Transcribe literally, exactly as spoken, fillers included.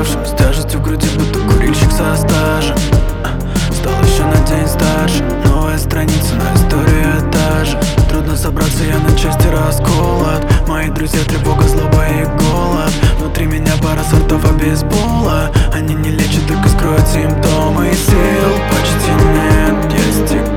уставшим, с тяжестью в груди, будто курильщик со стажем. Стал еще на день старше, новая страница, но история та же. Трудно собраться, я на части расколот. Мои друзья, тревога, злоба и голод. Внутри меня пара сортов обезбола. Они не лечат, только скроют симптомы, и сил почти нет. Я стек